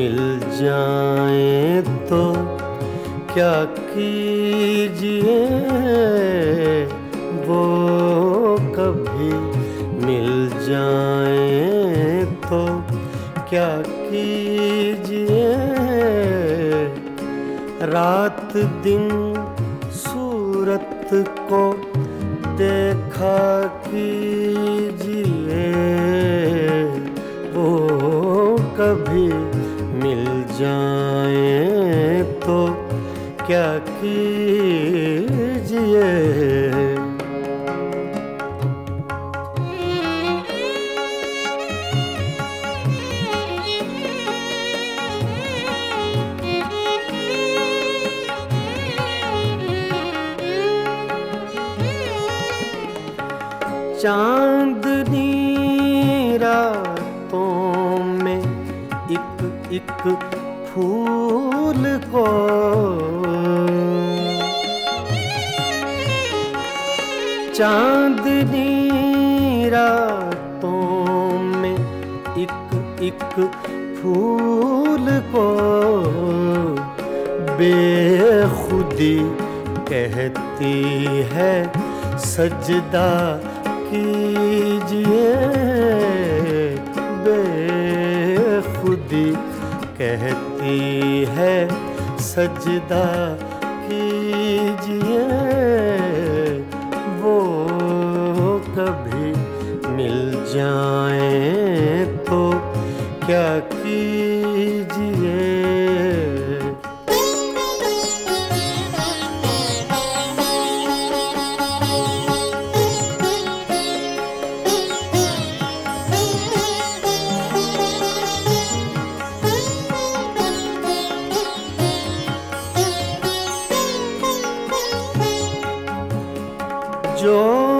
मिल जाए तो क्या कीजिए, वो कभी मिल जाए तो क्या कीजिए। रात दिन सूरत को देखा कीजिए, वो कभी मिल जाए तो क्या कीजिए। चांदनी रातों में एक एक फूल को चांदनी रातों में एक एक फूल को बेखुदी कहती है सजदा कीजिए। बेखुदी कहती है सजदा कीजिए, वो कभी मिल जाए तो क्या कीजिए। जो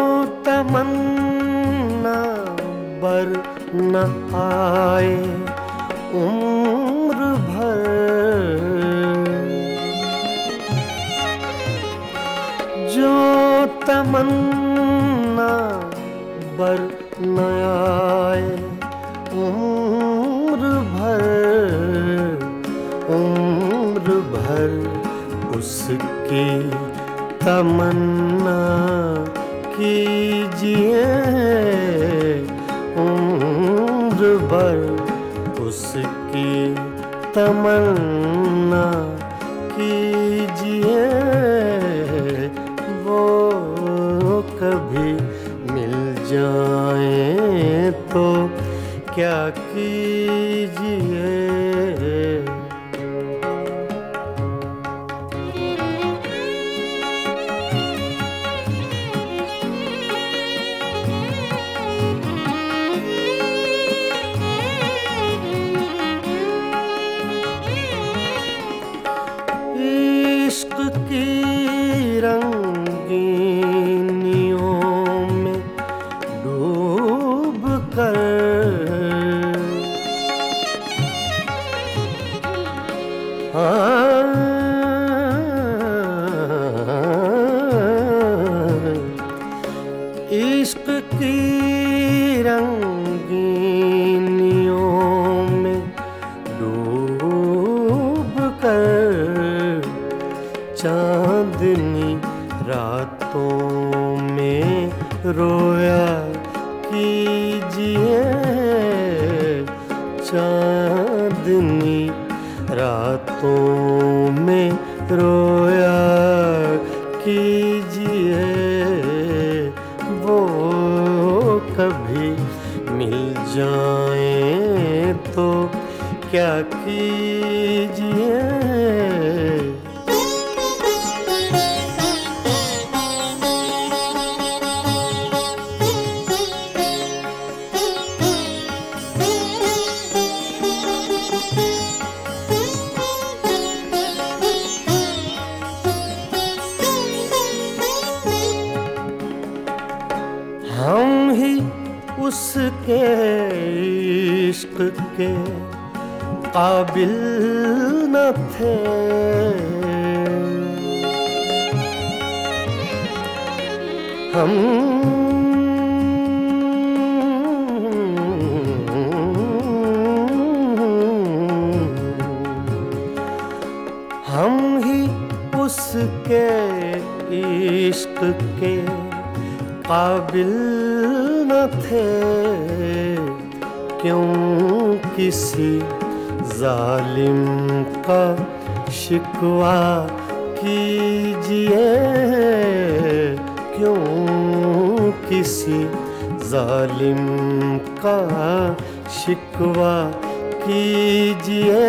तमन्ना बर न आए उम्र भर, जो तमन्ना बर न आए उम्र भर उसकी तमन्ना कीजिए। उम्र भर उसकी तमन्ना कीजिए, वो कभी मिल जाए तो क्या कीजिए। इश्क की रंगीनियों में डूब कर इश्क की रंगीनियों में डूब कर चांदनी रातों में रोया कीजिए। चांदनी रातों में रोया कीजिए, वो कभी मिल जाए तो क्या कीजिए। हम ही उसके इश्क के काबिल न थे, हम उसके इश्क के काबिल न थे, क्यों किसी जालिम का शिकवा कीजिए, क्यों किसी जालिम का शिकवा कीजिए।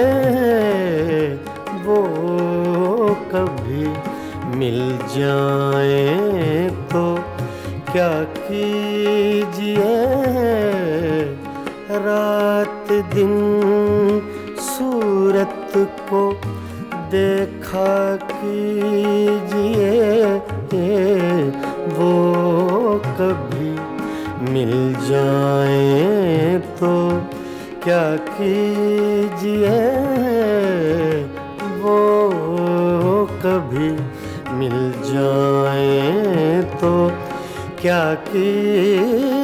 वो कभी मिल जाए तो क्या कीजिए, रात दिन सूरत को देखा कीजिए। वो कभी मिल जाए तो क्या कीजिए, वो कभी मिल जाए तो क्या कीजिए।